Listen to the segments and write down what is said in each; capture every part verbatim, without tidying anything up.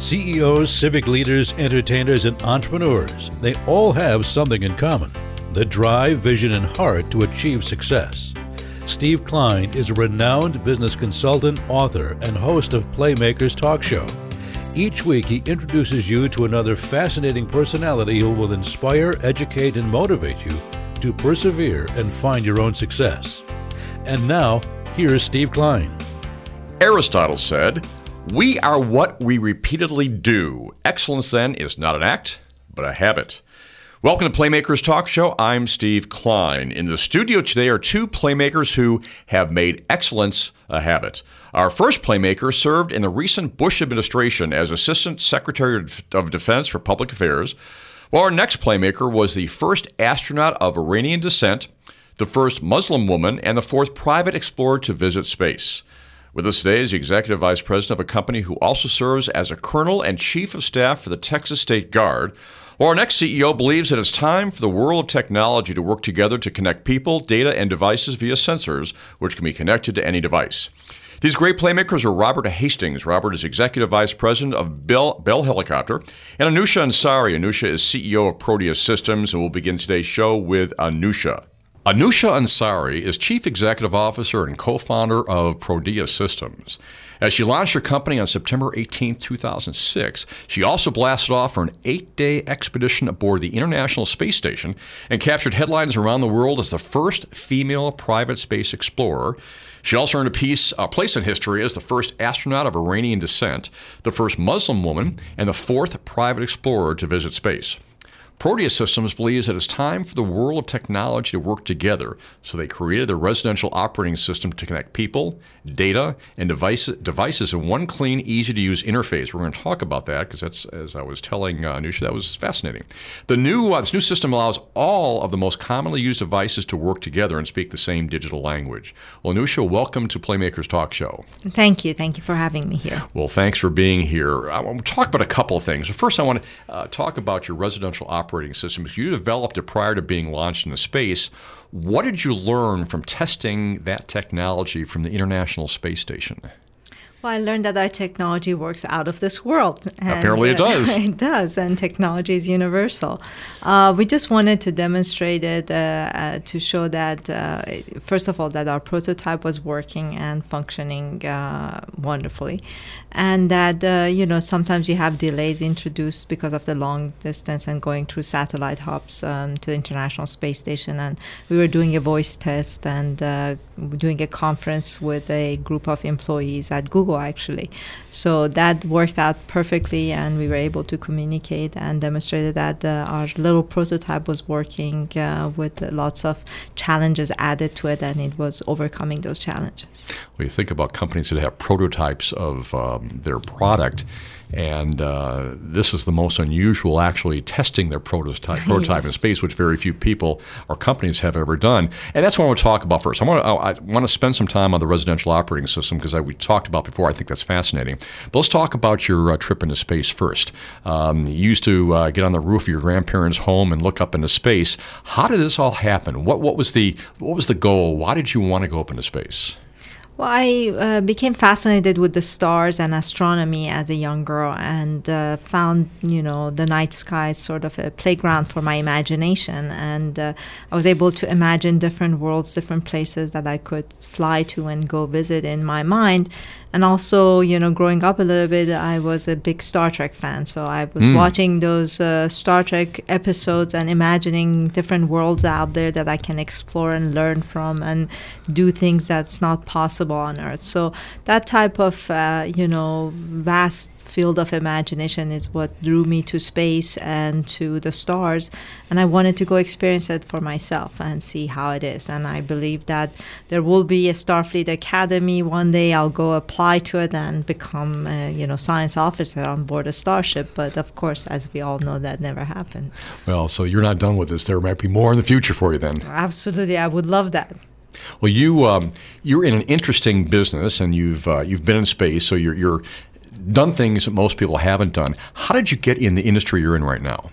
C E Os, civic leaders, entertainers, and entrepreneurs, they all have something in common: the drive, vision, and heart to achieve success. Steve Klein is a renowned business consultant, author, and host of Playmakers Talk Show. Each week, he introduces you to another fascinating personality who will inspire, educate, and motivate you to persevere and find your own success. And now, here's Steve Klein. Aristotle said, "We are what we repeatedly do. Excellence, then, is not an act, but a habit." Welcome to Playmakers Talk Show. I'm Steve Klein. In the studio today are two playmakers who have made excellence a habit. Our first playmaker served in the recent Bush administration as Assistant Secretary of Defense for Public Affairs, while our next playmaker was the first astronaut of Iranian descent, the first Muslim woman, and the fourth private explorer to visit space. With us today is the Executive Vice President of a company who also serves as a Colonel and Chief of Staff for the Texas State Guard. Well, our next C E O believes that it's time for the world of technology to work together to connect people, data, and devices via sensors, which can be connected to any device. These great playmakers are Robert Hastings. Robert is Executive Vice President of Bell, Bell Helicopter, and Anousheh Ansari. Anousheh is C E O of Proteus Systems, and we'll begin today's show with Anousheh. Anousheh Ansari is Chief Executive Officer and co-founder of Proteus Systems. As she launched her company on September eighteenth, two thousand six, she also blasted off for an eight-day expedition aboard the International Space Station and captured headlines around the world as the first female private space explorer. She also earned a piece, a place in history as the first astronaut of Iranian descent, the first Muslim woman, and the fourth private explorer to visit space. Proteus Systems believes that it's time for the world of technology to work together, so they created the residential operating system to connect people, data, and device, devices in one clean, easy-to-use interface. We're going to talk about that because that's, as I was telling uh, Anousheh, that was fascinating. The new uh, this new system allows all of the most commonly used devices to work together and speak the same digital language. Well, Anousheh, welcome to Playmakers Talk Show. Thank you. Thank you for having me here. Well, thanks for being here. I want to talk about a couple of things. First, I want to uh, talk about your residential operating operating systems. You developed it prior to being launched into space. What did you learn from testing that technology from the International Space Station? Well, I learned that our technology works out of this world. And, Apparently it does. Uh, it does, and technology is universal. Uh, we just wanted to demonstrate it uh, uh, to show that, uh, first of all, that our prototype was working and functioning uh, wonderfully. And that, uh, you know, sometimes you have delays introduced because of the long distance and going through satellite hubs um, to the International Space Station. And we were doing a voice test and uh, doing a conference with a group of employees at Google, actually. So that worked out perfectly, and we were able to communicate and demonstrated that uh, our little prototype was working uh, with lots of challenges added to it, and it was overcoming those challenges. Well, you think about companies that have prototypes of um, their product, and uh, this is the most unusual, actually testing their prototype, prototype yes. in space, which very few people or companies have ever done. And that's what I want to talk about first. I want to, I want to spend some time on the residential operating system because we talked about before. I think that's fascinating. But let's talk about your uh, trip into space first. Um, you used to uh, get on the roof of your grandparents' home and look up into space. How did this all happen? What what was the what was the goal? Why did you want to go up into space? Well, I uh, became fascinated with the stars and astronomy as a young girl, and uh, found, you know, the night sky sort of a playground for my imagination. And uh, I was able to imagine different worlds, different places that I could fly to and go visit in my mind. And also, you know, growing up a little bit, I was a big Star Trek fan. So I was mm. watching those uh, Star Trek episodes and imagining different worlds out there that I can explore and learn from and do things that's not possible on Earth. So that type of, uh, you know, vast field of imagination is what drew me to space and to the stars. And I wanted to go experience it for myself and see how it is. And I believe that there will be a Starfleet Academy. One day I'll go apply to it and become a, you know, science officer on board a starship. But of course, as we all know, that never happened. Well, so you're not done with this. There might be more in the future for you then. Absolutely. I would love that. Well, you um, you're in an interesting business, and you've uh, you've been in space, so you're you're done things that most people haven't done. How did you get in the industry you're in right now?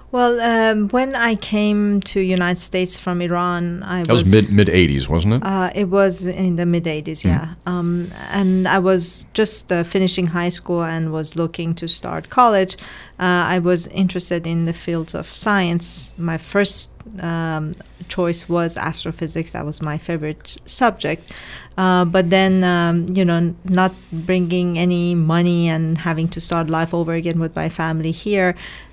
Well, um, when I came to United States from Iran, I that was, was mid mid eighties, wasn't it? Uh, it was in the mid eighties, mm. yeah. Um, and I was just uh, finishing high school and was looking to start college. Uh, I was interested in the fields of science. My first um, choice was astrophysics. That was my favorite subject. Uh, but then, um, you know, not bringing any money and having to start life over again with my family here,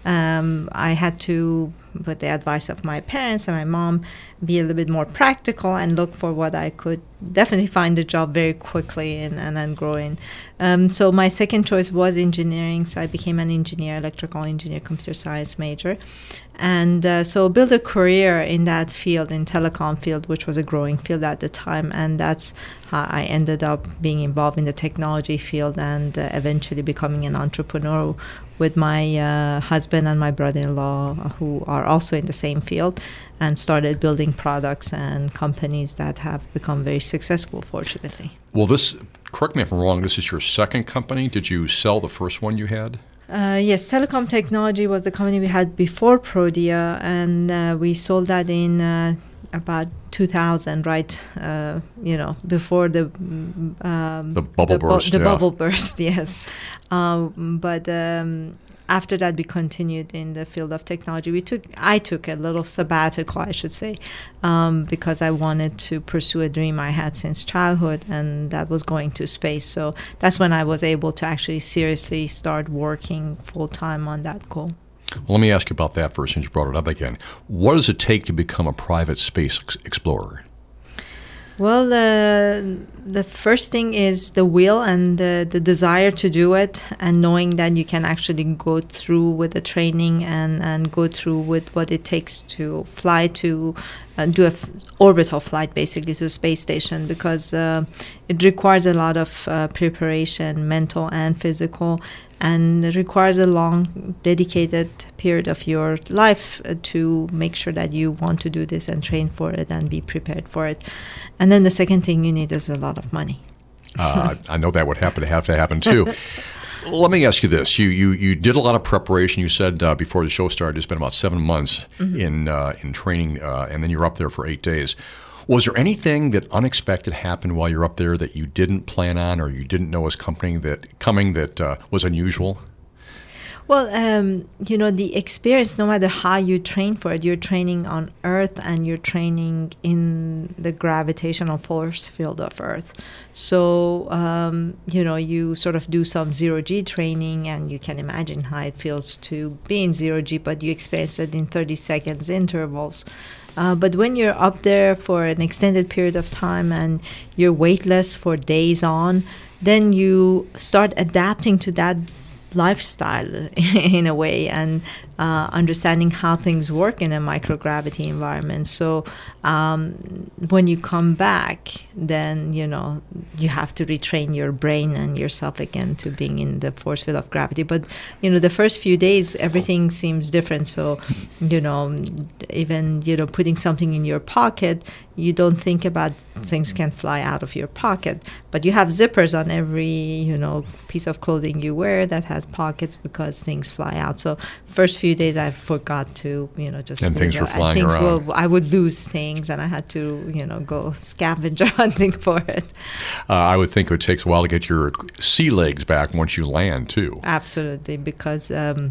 um, I had to, with the advice of my parents and my mom, be a little bit more practical and look for what I could definitely find a job very quickly and, and then grow in. Um, so my second choice was engineering. So I became an engineer, electrical engineer, computer science major. And uh, so build a career in that field, in telecom field, which was a growing field at the time. And that's how I ended up being involved in the technology field and uh, eventually becoming an entrepreneur with my uh, husband and my brother-in-law, who are also in the same field, and started building products and companies that have become very successful, fortunately. Well, this, correct me if I'm wrong, this is your second company. Did you sell the first one you had? Uh, yes, Telecom Technology was the company we had before Prodia, and uh, we sold that in uh, about two thousand, right? Uh, you know, before the um, the bubble the burst. Bu- the yeah. bubble burst, yes. Um, but um, after that, we continued in the field of technology. We took, I took a little sabbatical, I should say, um, because I wanted to pursue a dream I had since childhood, and that was going to space. So that's when I was able to actually seriously start working full time on that goal. Well, let me ask you about that first, since you brought it up again. What does it take to become a private space ex- explorer? Well, uh, the first thing is the will and the, the desire to do it, and knowing that you can actually go through with the training and, and go through with what it takes to fly to uh, do a f- orbital flight, basically, to the space station, because uh, it requires a lot of uh, preparation, mental and physical, and it requires a long, dedicated period of your life uh, to make sure that you want to do this and train for it and be prepared for it. And then the second thing you need is a lot of money. uh, I know that would happen to have to happen too. Let me ask you this: you you you did a lot of preparation. You said uh, before the show started, you spent about seven months mm-hmm. in uh, in training, uh, and then you're up there for eight days. Was there anything that unexpected happened while you're up there that you didn't plan on, or you didn't know was coming that coming that uh, was unusual? Well, um, you know, the experience, no matter how you train for it, you're training on Earth and you're training in the gravitational force field of Earth. So, um, you know, you sort of do some zero-G training, and you can imagine how it feels to be in zero-G, but you experience it in thirty seconds intervals. Uh, but when you're up there for an extended period of time and you're weightless for days on, then you start adapting to that lifestyle in a way, and uh, understanding how things work in a microgravity environment. So um, when you come back, then, you know, you have to retrain your brain and yourself again to being in the force field of gravity. But, you know, the first few days, everything seems different. So, you know, even, you know, putting something in your pocket, you don't think about things can fly out of your pocket. But you have zippers on every, you know, piece of clothing you wear that has pockets, because things fly out. So first few days I forgot to, you know, just... And things you know, were flying things around. Will, I would lose things, and I had to, you know, go scavenger hunting for it. Uh, I would think it takes a while to get your sea legs back once you land, too. Absolutely, because... Um,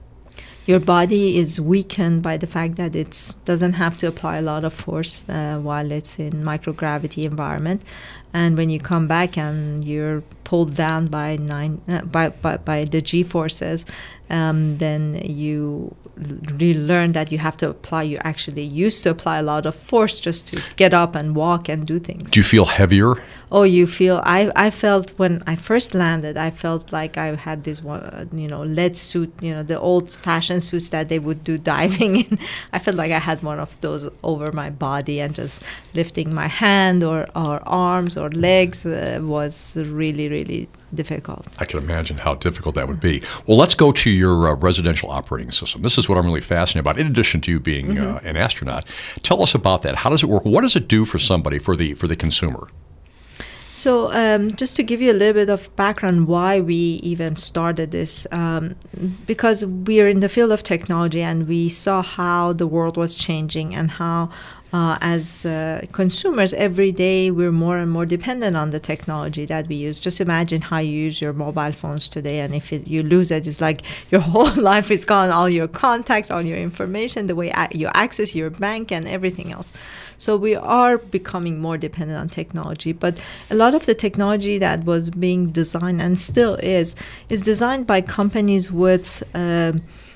your body is weakened by the fact that it doesn't have to apply a lot of force uh, while it's in microgravity environment, and when you come back and you're pulled down by nine uh, by, by by the G forces, um, then you really learn that you have to apply. You actually used to apply a lot of force just to get up and walk and do things. Do you feel heavier? Oh, you feel, I, I felt when I first landed, I felt like I had this one, you know, lead suit, you know, the old fashioned suits that they would do diving in. I felt like I had one of those over my body, and just lifting my hand or, or arms or legs uh, was really, really difficult. I can imagine how difficult that would be. Well, let's go to your uh, residential operating system. This is what I'm really fascinated about. In addition to you being mm-hmm. uh, an astronaut, tell us about that. How does it work? What does it do for somebody, for the for the consumer? So um, just to give you a little bit of background why we even started this, um, because we are in the field of technology and we saw how the world was changing and how uh, as uh, consumers every day we're more and more dependent on the technology that we use. Just imagine how you use your mobile phones today, and if it, you lose it, it's like your whole life is gone, all your contacts, all your information, the way a- you access your bank and everything else. So we are becoming more dependent on technology, but a lot of the technology that was being designed and still is, is designed by companies with uh,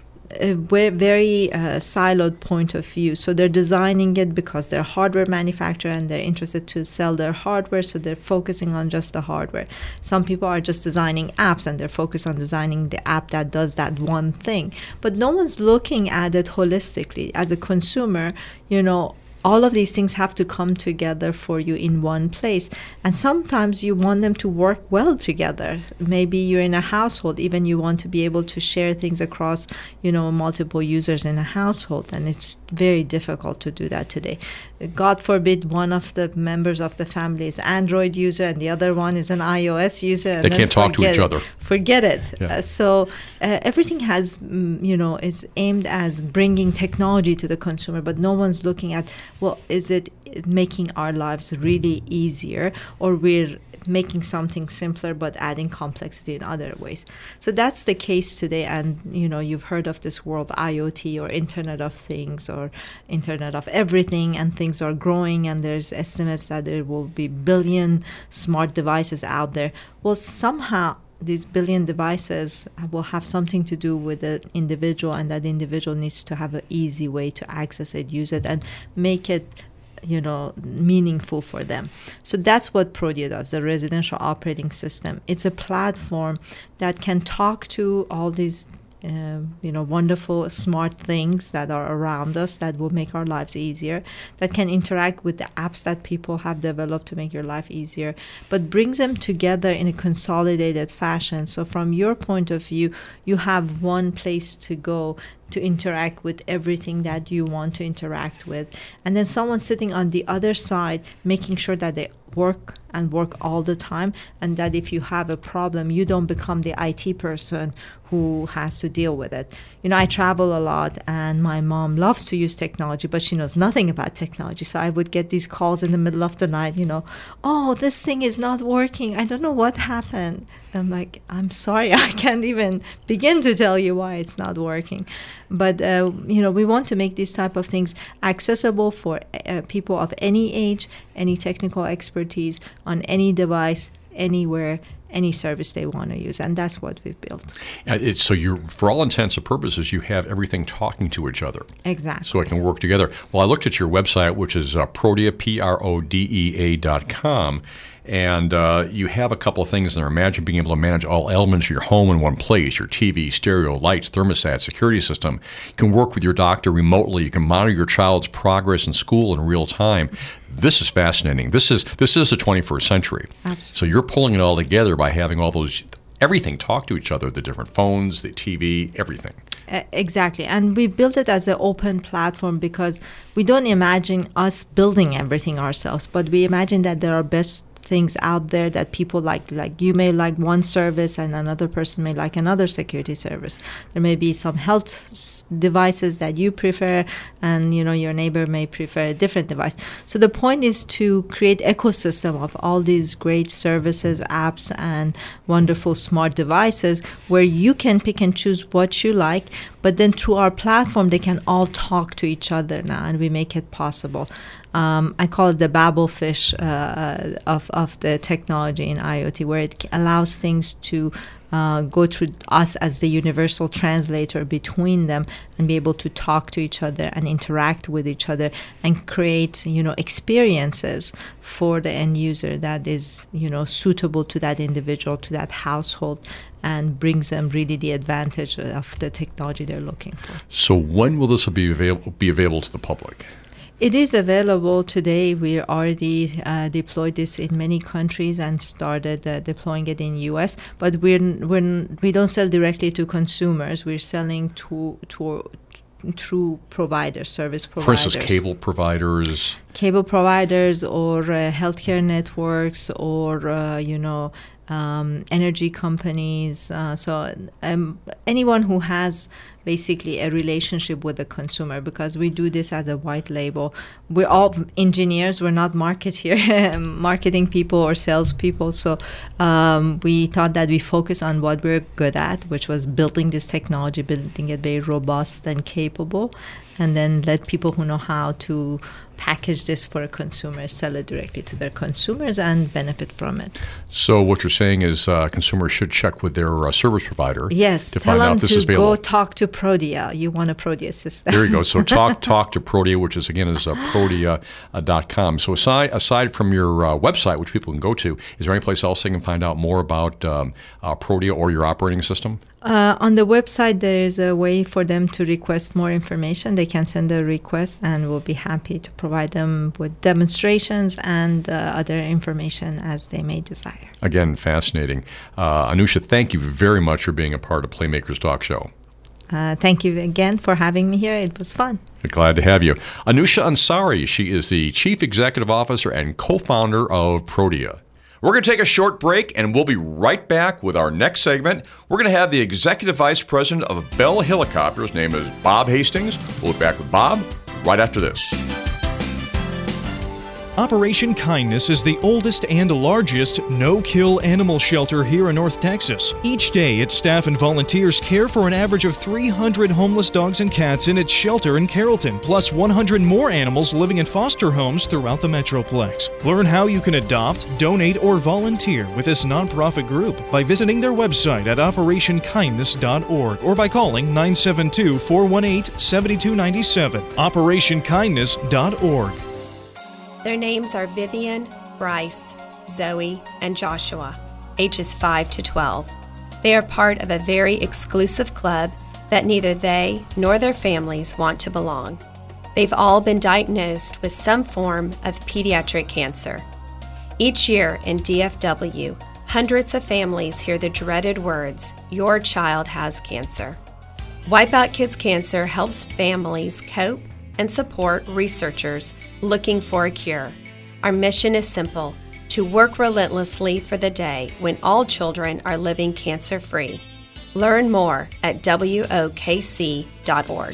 a very uh, siloed point of view. So they're designing it because they're hardware manufacturer and they're interested to sell their hardware, so they're focusing on just the hardware. Some people are just designing apps and they're focused on designing the app that does that one thing. But no one's looking at it holistically. As a consumer, you know, all of these things have to come together for you in one place. And sometimes you want them to work well together. Maybe you're in a household, even you want to be able to share things across, you know, multiple users in a household. And it's very difficult to do that today. God forbid one of the members of the family is Android user and the other one is an iOS user. And they can't talk to each it. other. Forget it. Yeah. Uh, so uh, everything has, mm, you know, is aimed as bringing technology to the consumer, but no one's looking at, well, is it making our lives really easier, or we're making something simpler but adding complexity in other ways? So that's the case today. And, you know, you've heard of this world IoT or Internet of Things or Internet of Everything, and things are growing, and there's estimates that there will be billion smart devices out there. Well, somehow these billion devices will have something to do with the individual, and that individual needs to have an easy way to access it, use it, and make it, you know, meaningful for them. So that's what Prodia does, the residential operating system. It's a platform that can talk to all these Uh, you know, wonderful, smart things that are around us that will make our lives easier, that can interact with the apps that people have developed to make your life easier, but brings them together in a consolidated fashion. So from your point of view, you have one place to go to interact with everything that you want to interact with. And then someone sitting on the other side, making sure that they work and work all the time, and that if you have a problem, you don't become the I T person who has to deal with it. You know, I travel a lot, and my mom loves to use technology, but she knows nothing about technology. So I would get these calls in the middle of the night, you know, oh, this thing is not working. I don't know what happened. I'm like, I'm sorry, I can't even begin to tell you why it's not working. But, uh, you know, we want to make these type of things accessible for uh, people of any age, any technical expertise, on any device, anywhere, any service they want to use. And that's what we've built. Uh, it's, so you're, for all intents and purposes, you have everything talking to each other. Exactly. So it can work together. Well, I looked at your website, which is uh, Prodia, P R O D E A dot com. And uh, you have a couple of things in there. Imagine being able to manage all elements of your home in one place, your T V, stereo, lights, thermostat, security system. You can work with your doctor remotely. You can monitor your child's progress in school in real time. This is fascinating. This is this is the twenty-first century. Absolutely. So you're pulling it all together by having all those, everything talk to each other, the different phones, the T V, everything. Uh, exactly. And we built it as an open platform because we don't imagine us building everything ourselves, but we imagine that there are best things out there that people like. Like you may like one service and another person may like another security service. There may be some health s- devices that you prefer, and you know your neighbor may prefer a different device. So the point is to create ecosystem of all these great services, apps, and wonderful smart devices where you can pick and choose what you like, but then through our platform they can all talk to each other now, and we make it possible. Um, I call it the Babelfish uh, of, of the technology in IoT, where it allows things to uh, go through us as the universal translator between them and be able to talk to each other and interact with each other and create, you know, experiences for the end user that is, you know, suitable to that individual, to that household, and brings them really the advantage of the technology they're looking for. So when will this be available, be available to the public? It is available today. We already uh, deployed this in many countries and started uh, deploying it in U S. But we're, we're we don't sell directly to consumers. We're selling to to through providers, service providers. For instance, cable providers. Cable providers or uh, healthcare networks or, uh, you know, um, energy companies. Uh, so um, anyone who has basically a relationship with the consumer, because we do this as a white label. We're all engineers. We're not marketeer, marketing people or sales people. So um, we thought that we focus on what we're good at, which was building this technology, building it very robust and capable, and then let people who know how to package this for a consumer, sell it directly to their consumers and benefit from it. So what you're saying is uh, consumers should check with their uh, service provider yes, to tell find them out this to is available. Go talk to Prodia. You want a Prodia system. There you go. So talk talk to Prodia, which is again is uh, prodia dot com. So aside aside from your uh, website, which people can go to, is there any place else they can find out more about um, uh, Prodia or your operating system? Uh, on the website, there is a way for them to request more information. They can send a request, and we'll be happy to provide them with demonstrations and uh, other information as they may desire. Again, fascinating. Uh, Anusha, thank you very much for being a part of Playmakers Talk Show. Uh, thank you again for having me here. It was fun. Glad to have you. Anusha Ansari, she is the Chief Executive Officer and co-founder of Prodia. We're going to take a short break, and we'll be right back with our next segment. We're going to have the Executive Vice President of Bell Helicopters. His name is Bob Hastings. We'll be back with Bob right after this. Operation Kindness is the oldest and largest no-kill animal shelter here in North Texas. Each day, its staff and volunteers care for an average of three hundred homeless dogs and cats in its shelter in Carrollton, plus one hundred more animals living in foster homes throughout the Metroplex. Learn how you can adopt, donate, or volunteer with this nonprofit group by visiting their website at operation kindness dot org or by calling nine seven two, four one eight, seven two nine seven. operation kindness dot org. Their names are Vivian, Bryce, Zoe, and Joshua, ages five to twelve. They are part of a very exclusive club that neither they nor their families want to belong. They've all been diagnosed with some form of pediatric cancer. Each year in D F W, hundreds of families hear the dreaded words, "Your child has cancer." Wipeout Kids Cancer helps families cope and support researchers looking for a cure. Our mission is simple: to work relentlessly for the day when all children are living cancer-free. Learn more at W O K C dot org.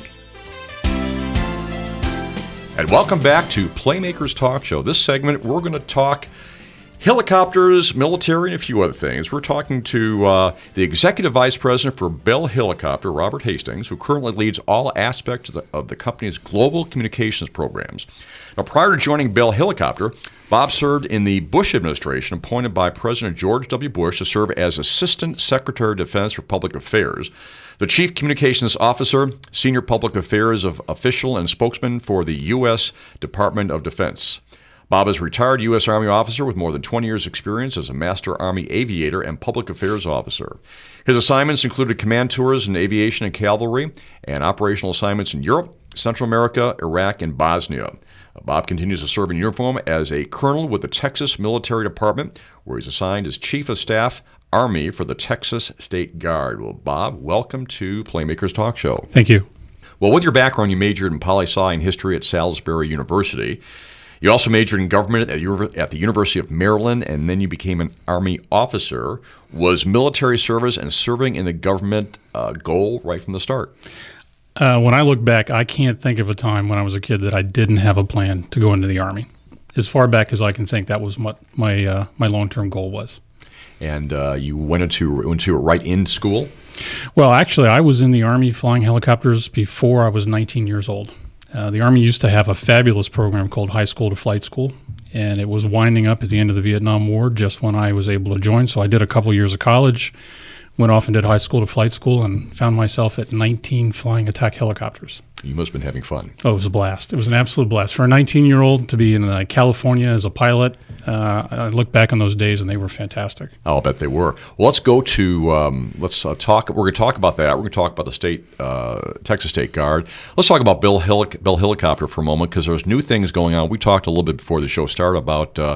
And welcome back to Playmakers Talk Show. This segment, we're going to talk helicopters, military, and a few other things. We're talking to uh, the Executive Vice President for Bell Helicopter, Robert Hastings, who currently leads all aspects of the, of the company's global communications programs. Now, prior to joining Bell Helicopter, Bob served in the Bush administration, appointed by President George W. Bush to serve as Assistant Secretary of Defense for Public Affairs, the Chief Communications Officer, Senior Public Affairs of Official and Spokesman for the U S Department of Defense. Bob is a retired U S Army officer with more than twenty years' experience as a Master Army Aviator and Public Affairs Officer. His assignments included command tours in aviation and cavalry and operational assignments in Europe, Central America, Iraq, and Bosnia. Bob continues to serve in uniform as a colonel with the Texas Military Department, where he's assigned as Chief of Staff, Army for the Texas State Guard. Well, Bob, welcome to Playmakers Talk Show. Thank you. Well, with your background, you majored in poli-sci and history at Salisbury University. You also majored in government at the University of Maryland, and then you became an Army officer. Was military service and serving in the government a goal right from the start? Uh, when I look back, I can't think of a time when I was a kid that I didn't have a plan to go into the Army. As far back as I can think, that was what my uh, my long-term goal was. And uh, you went into into it right in school? Well, actually, I was in the Army flying helicopters before I was nineteen years old. Uh, the Army used to have a fabulous program called High School to Flight School, and it was winding up at the end of the Vietnam War just when I was able to join. So I did a couple years of college, went off and did High School to Flight School, and found myself at nineteen flying attack helicopters. You must have been having fun. Oh, it was a blast. It was an absolute blast. For a nineteen-year-old to be in uh, California as a pilot, uh, I look back on those days, and they were fantastic. I'll bet they were. Well, let's go to, um, let's uh, talk, we're going to talk about that. We're going to talk about the state, uh, Texas State Guard. Let's talk about Bell, Helic- Bell Helicopter for a moment, because there's new things going on. We talked a little bit before the show started about uh,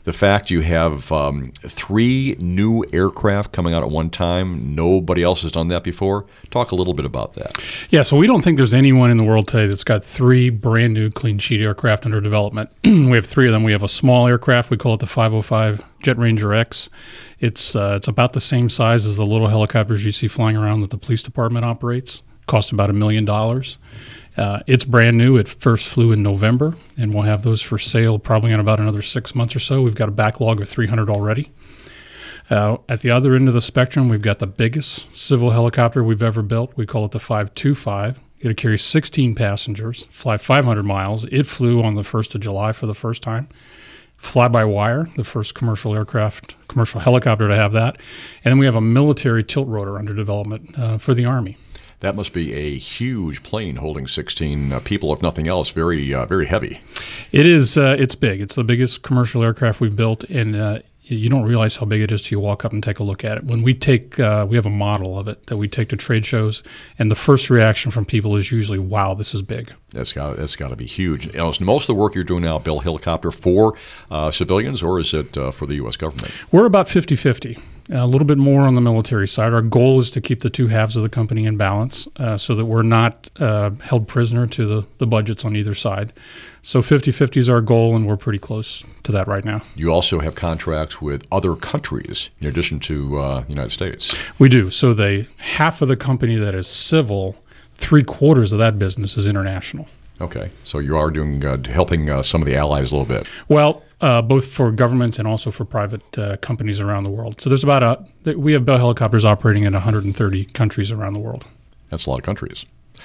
the fact you have um, three new aircraft coming out at one time. Nobody else has done that before. Talk a little bit about that. Yeah, so we don't think there's anyone in the world today that's got three brand new clean sheet aircraft under development. We have three of them. We have a small aircraft. We call it the five oh five Jet Ranger X. It's uh, it's about the same size as the little helicopters you see flying around that the police department operates. Cost about a million dollars. Uh, it's brand new. It first flew in November, and we'll have those for sale probably in about another six months or so. We've got a backlog of three hundred already. Uh, at the other end of the spectrum, we've got the biggest civil helicopter we've ever built. We call it the five two five. It'll carry sixteen passengers, fly five hundred miles. It flew on the first of July for the first time. Fly-by-wire, the first commercial aircraft, commercial helicopter to have that. And then we have a military tilt rotor under development uh, for the Army. That must be a huge plane holding sixteen uh, people, if nothing else. Very, uh, very heavy. It is. Uh, it's big. It's the biggest commercial aircraft we've built, and uh, you don't realize how big it is till you walk up and take a look at it. When we take, uh, we have a model of it that we take to trade shows, and the first reaction from people is usually, "Wow, this is big." That's got that's got to be huge. You know, is most of the work you're doing now, Bell Helicopter, for uh, civilians, or is it uh, for the U S government? We're about fifty-fifty. A little bit more on the military side. Our goal is to keep the two halves of the company in balance uh, so that we're not uh, held prisoner to the, the budgets on either side. So fifty-fifty is our goal, and we're pretty close to that right now. You also have contracts with other countries in addition to uh, the United States. We do. So the half of the company that is civil, three quarters of that business is international. Okay, so you are doing uh, helping uh, some of the allies a little bit. Well, uh, both for governments and also for private uh, companies around the world. So there's about a we have Bell helicopters operating in one hundred thirty countries around the world. That's a lot of countries.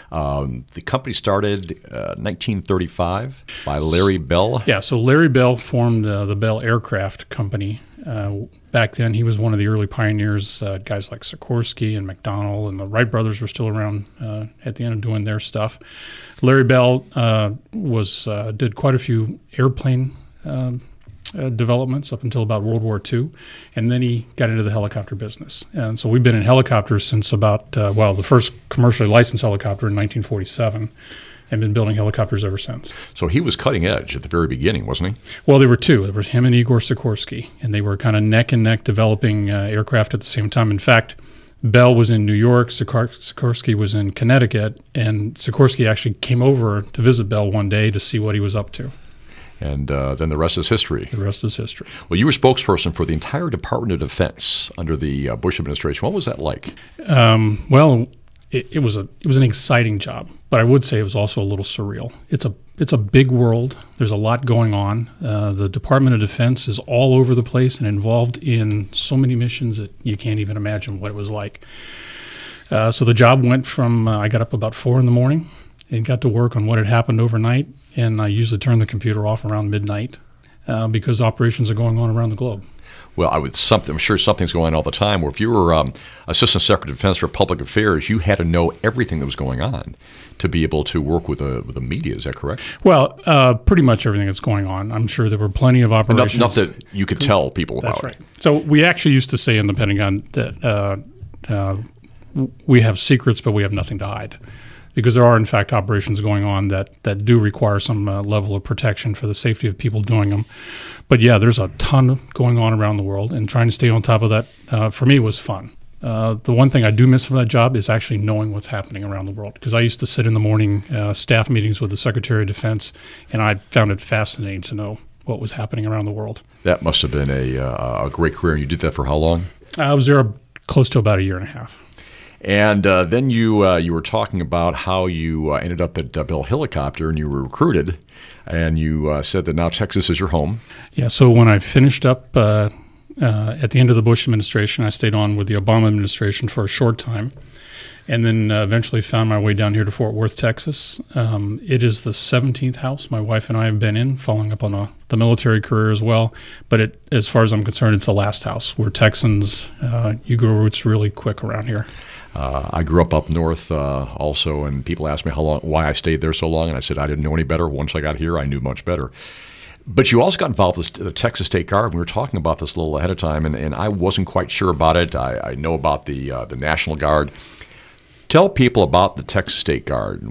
Um, the company started uh, nineteen thirty-five by Larry Bell. Yeah, so Larry Bell formed uh, the Bell Aircraft Company. Uh, back then, he was one of the early pioneers. Uh, guys like Sikorsky and McDonnell and the Wright brothers were still around uh, at the end of doing their stuff. Larry Bell uh, was uh, did quite a few airplane um, uh, developments up until about World War Two, and then he got into the helicopter business. And so we've been in helicopters since about, uh, well, the first commercially licensed helicopter in nineteen forty-seven, and been building helicopters ever since. So he was cutting edge at the very beginning, wasn't he? Well, there were two. There was him and Igor Sikorsky, and they were kind of neck and neck developing uh, aircraft at the same time. In fact, Bell was in New York, Sikor- Sikorsky was in Connecticut, and Sikorsky actually came over to visit Bell one day to see what he was up to. And uh, then the rest is history. The rest is history. Well, you were spokesperson for the entire Department of Defense under the uh, Bush administration. What was that like? Um, well, it, it was a it was an exciting job, but I would say it was also a little surreal. It's a it's a big world. There's a lot going on. Uh, the Department of Defense is all over the place and involved in so many missions that you can't even imagine what it was like. Uh, so the job went from uh, I got up about four in the morning and got to work on what had happened overnight, and I usually turn the computer off around midnight uh, because operations are going on around the globe. Well, I would something. I'm sure something's going on all the time. Where if you were um, Assistant Secretary of Defense for Public Affairs, you had to know everything that was going on to be able to work with the with the media. Is that correct? Well, uh, pretty much everything that's going on. I'm sure there were plenty of operations. Enough, enough that you could tell people about. That's right. So we actually used to say in the Pentagon that uh, uh, we have secrets, but we have nothing to hide. Because there are, in fact, operations going on that, that do require some uh, level of protection for the safety of people doing them. But yeah, there's a ton going on around the world, and trying to stay on top of that, uh, for me, was fun. Uh, the one thing I do miss from that job is actually knowing what's happening around the world. Because I used to sit in the morning uh, staff meetings with the Secretary of Defense, and I found it fascinating to know what was happening around the world. That must have been a, uh, a great career. You did that for how long? I was there close to about a year and a half. And uh, then you uh, you were talking about how you uh, ended up at uh, Bell Helicopter, and you were recruited, and you uh, said that now Texas is your home. Yeah, so when I finished up uh, uh, at the end of the Bush administration, I stayed on with the Obama administration for a short time, and then uh, eventually found my way down here to Fort Worth, Texas. Um, it is the seventeenth house my wife and I have been in, following up on a, the military career as well. But it, as far as I'm concerned, it's the last house. We're Texans. Uh, you grow roots really quick around here. Uh, I grew up up north uh, also, and people asked me how long, why I stayed there so long, and I said I didn't know any better. Once I got here, I knew much better. But you also got involved with the Texas State Guard. We were talking about this a little ahead of time, and, and I wasn't quite sure about it. I, I know about the uh, the National Guard. Tell people about the Texas State Guard. We'll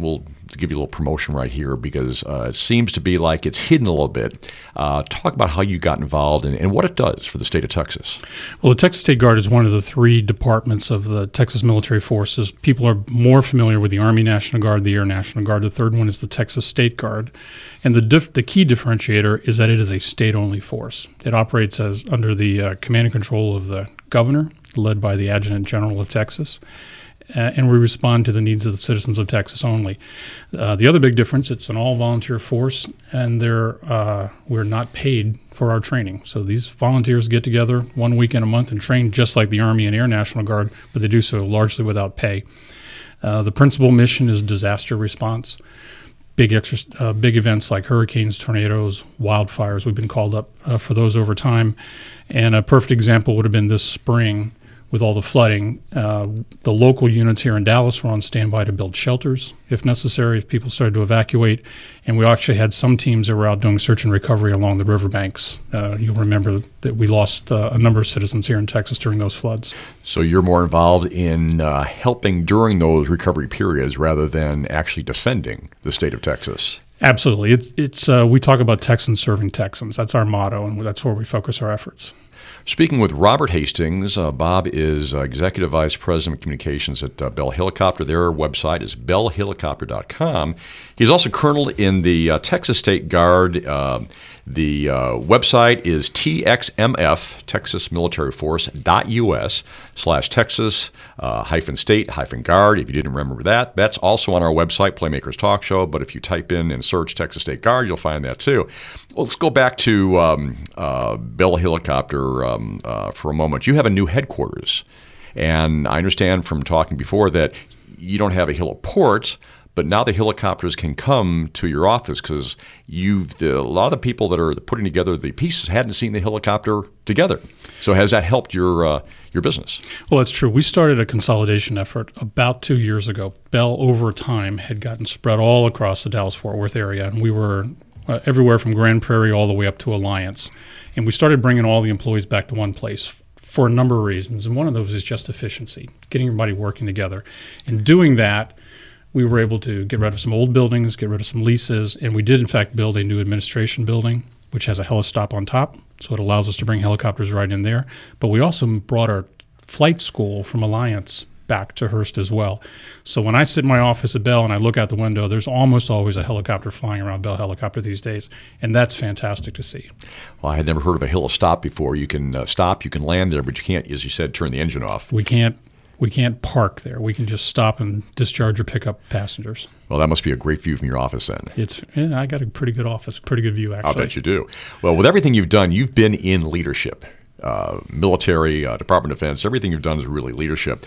to give you a little promotion right here because uh, it seems to be like it's hidden a little bit. Uh, talk about how you got involved and, and what it does for the state of Texas. Well, the Texas State Guard is one of the three departments of the Texas Military Forces. People are more familiar with the Army National Guard, the Air National Guard. The third one is the Texas State Guard. And the dif- the key differentiator is that it is a state-only force. It operates as under the uh, command and control of the governor, led by the Adjutant General of Texas. Uh, and we respond to the needs of the citizens of Texas only. Uh, the other big difference, it's an all-volunteer force, and they're, uh, we're not paid for our training. So these volunteers get together one weekend a month and train just like the Army and Air National Guard, but they do so largely without pay. Uh, the principal mission is disaster response. Big, extra, uh, big events like hurricanes, tornadoes, wildfires, we've been called up uh, for those over time. And a perfect example would have been this spring with all the flooding. Uh, the local units here in Dallas were on standby to build shelters if necessary, if people started to evacuate. And we actually had some teams that were out doing search and recovery along the riverbanks. Uh, you'll remember that we lost uh, a number of citizens here in Texas during those floods. So you're more involved in uh, helping during those recovery periods rather than actually defending the state of Texas. Absolutely. It's, it's uh, we talk about Texans serving Texans. That's our motto, and that's where we focus our efforts. Speaking with Robert Hastings, uh, Bob is uh, Executive Vice President of Communications at uh, Bell Helicopter. Their website is bell helicopter dot com. He's also colonel in the uh, Texas State Guard. Uh, the uh, website is T X M F, Texas Military Force dot U S slash Texas uh, hyphen state hyphen guard. If you didn't remember that, that's also on our website, Playmakers Talk Show. But if you type in and search Texas State Guard, you'll find that too. Well, let's go back to um, uh, Bell Helicopter um, uh, for a moment. You have a new headquarters, and I understand from talking before that you don't have a heliport, but now the helicopters can come to your office because you've the, a lot of the people that are putting together the pieces hadn't seen the helicopter together. So has that helped your uh, your business? Well, it's true. We started a consolidation effort about two years ago. Bell, over time, had gotten spread all across the Dallas-Fort Worth area, and we were uh, everywhere from Grand Prairie all the way up to Alliance. And we started bringing all the employees back to one place for a number of reasons, and one of those is just efficiency, getting everybody working together. And doing that, we were able to get rid of some old buildings, get rid of some leases, and we did, in fact, build a new administration building, which has a helistop on top, so it allows us to bring helicopters right in there. But we also brought our flight school from Alliance back to Hurst as well. So when I sit in my office at Bell and I look out the window, there's almost always a helicopter flying around Bell Helicopter these days, and that's fantastic to see. Well, I had never heard of a helistop before. You can uh, stop, you can land there, but you can't, as you said, turn the engine off. We can't. We can't park there. We can just stop and discharge or pick up passengers. Well, that must be a great view from your office then. It's yeah, I got a pretty good office, pretty good view, actually. I'll bet you do. Well, with everything you've done, you've been in leadership. Uh, military, uh, Department of Defense, everything you've done is really leadership.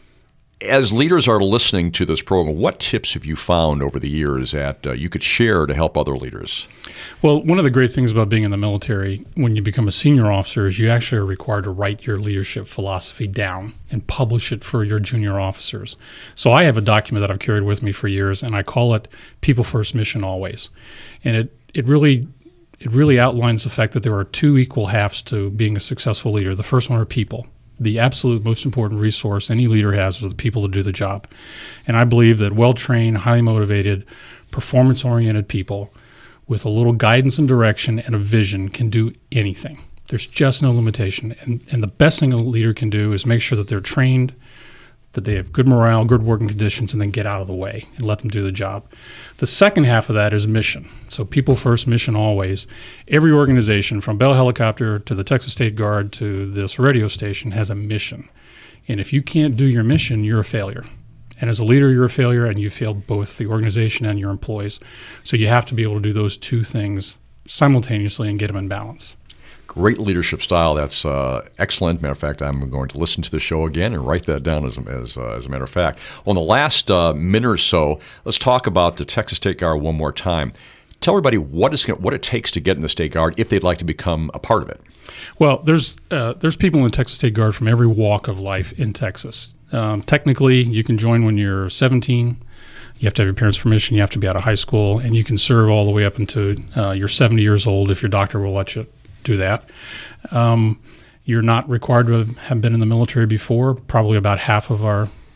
As leaders are listening to this program, what tips have you found over the years that uh, you could share to help other leaders? Well, one of the great things about being in the military, when you become a senior officer, is you actually are required to write your leadership philosophy down and publish it for your junior officers. So I have a document that I've carried with me for years, and I call it People First, Mission Always. And it, it really it really outlines the fact that there are two equal halves to being a successful leader. The first one are people. The absolute most important resource any leader has are the people to do the job. And I believe that well-trained, highly motivated, performance-oriented people with a little guidance and direction and a vision can do anything. There's just no limitation. And, and the best thing a leader can do is make sure that they're trained, that they have good morale, good working conditions, and then get out of the way and let them do the job. The second half of that is mission. So people first, mission always. Every organization, from Bell Helicopter to the Texas State Guard to this radio station, has a mission. And if you can't do your mission, you're a failure. And as a leader, you're a failure, and you failed both the organization and your employees. So you have to be able to do those two things simultaneously and get them in balance. Great leadership style. That's uh, excellent. Matter of fact, I'm going to listen to the show again and write that down as a, as, uh, as a matter of fact. On the last uh, minute or so, let's talk about the Texas State Guard one more time. Tell everybody what, is, what it takes to get in the State Guard if they'd like to become a part of it. Well, there's uh, there's people in the Texas State Guard from every walk of life in Texas. Um, technically, you can join when you're seventeen. You have to have your parents' permission. You have to be out of high school, and you can serve all the way up until uh, you're seventy years old if your doctor will let you do that. Um, you're not required to have been in the military before. Probably about half of our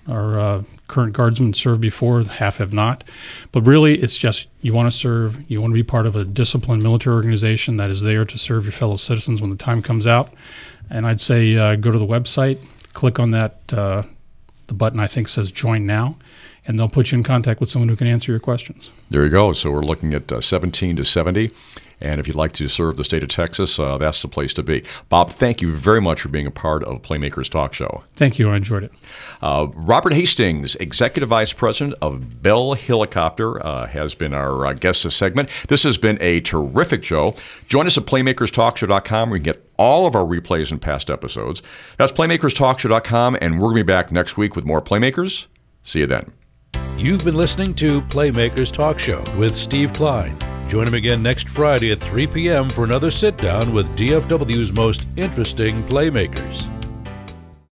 Our uh, current guardsmen served before, half have not. But really, it's just you want to serve, you want to be part of a disciplined military organization that is there to serve your fellow citizens when the time comes out. And I'd say uh, go to the website, click on that, uh, the button I think says Join Now, and they'll put you in contact with someone who can answer your questions. There you go. So we're looking at uh, seventeen to seventy. And if you'd like to serve the state of Texas, uh, that's the place to be. Bob, thank you very much for being a part of Playmakers Talk Show. Thank you. I enjoyed it. Uh, Robert Hastings, Executive Vice President of Bell Helicopter, uh, has been our uh, guest this segment. This has been a terrific show. Join us at playmakers talk show dot com where you can get all of our replays and past episodes. That's playmakers talk show dot com, and we're going to be back next week with more Playmakers. See you then. You've been listening to Playmakers Talk Show with Steve Klein. Join him again next Friday at three p.m. for another sit-down with D F W's most interesting playmakers.